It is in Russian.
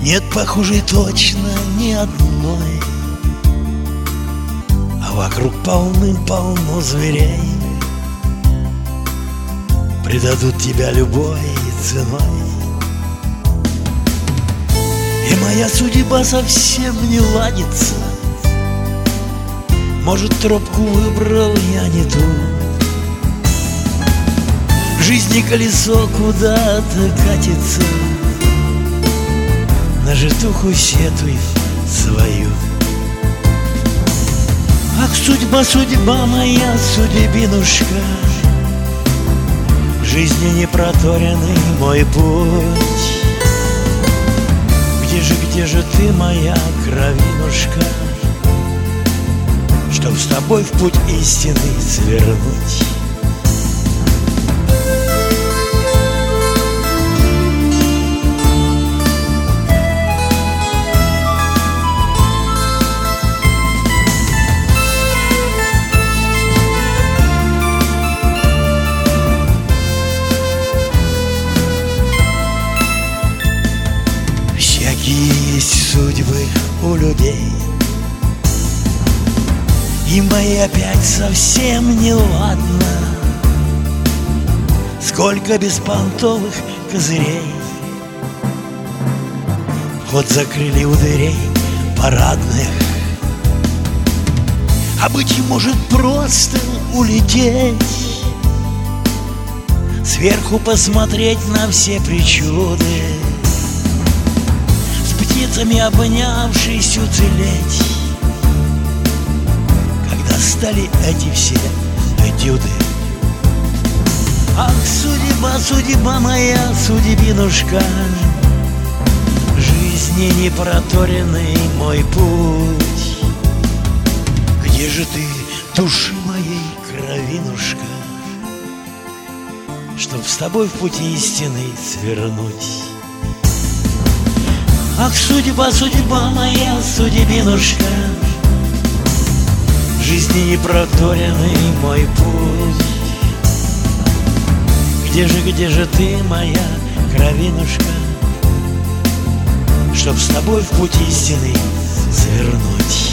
Нет похожей точно ни одной, а вокруг полным-полно зверей. Предадут тебя любой ценой. И моя судьба совсем не ладится. Может, тропку выбрал я не ту. Жизни колесо куда-то катится, на житуху сетуй свою. Ах, судьба, судьба моя, судьбинушка, жизни не проторенный мой путь. Где же ты, моя кровинушка, чтоб с тобой в путь истинный свернуть? Есть судьбы у людей, и мои опять совсем не ладно. Сколько беспонтовых козырей, вход закрыли у дверей парадных. А быть может просто улететь, сверху посмотреть на все причуды, птицами обнявшись уцелеть, когда стали эти все этюды. Ах, судьба, судьба моя, судьбинушка, жизни не проторенный мой путь. Где же ты, души моей кровинушка, чтоб с тобой в пути истинный свернуть? Ах, судьба, судьба моя, судьбинушка, жизни не проторенный мой путь. Где же ты, моя кровинушка, чтоб с тобой в путь истинный свернуть?